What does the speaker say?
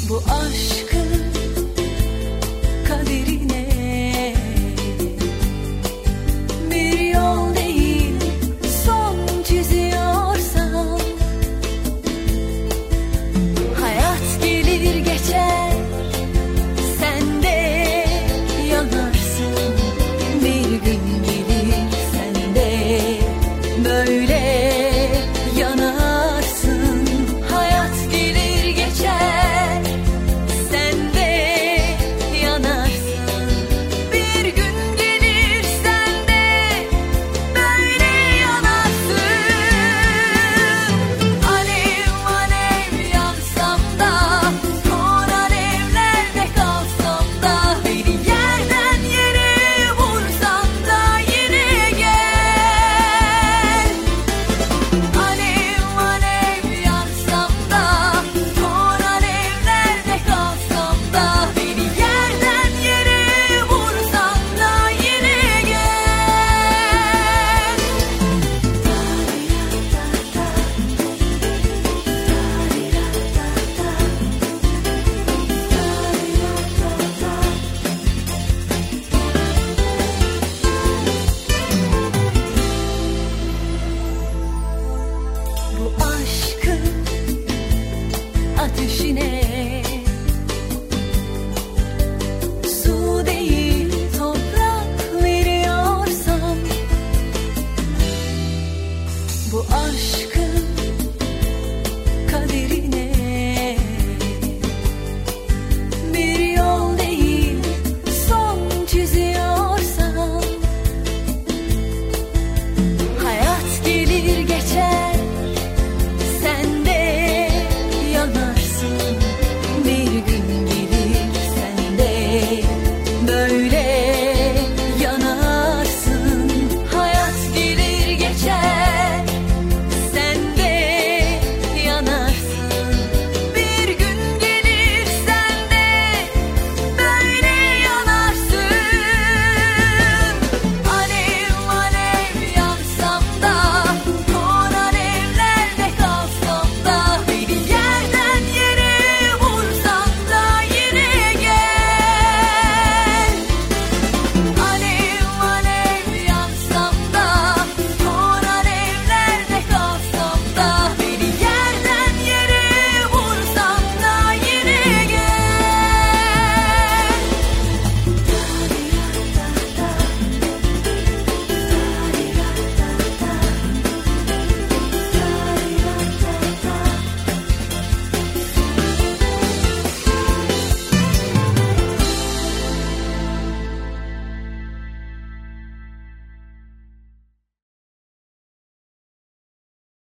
Bu aşkın kaderine bir yol değil son çiziyorsan, hayat gelir geçer, sen de yanarsın. Bir gün gelir sen de böyle yanarsın. Hayat gelir geçer, sen de yanarsın. Bir gün gelir sen de böyle yanarsın. Alev alev yansam da, kor alevlerde kalsam da, beni yerden yere vursan da yine gel. Alev alev yansam da, kor alevlerde kalsam da, beni yerden yere vursan da yine gel. Bu aşkın ateşine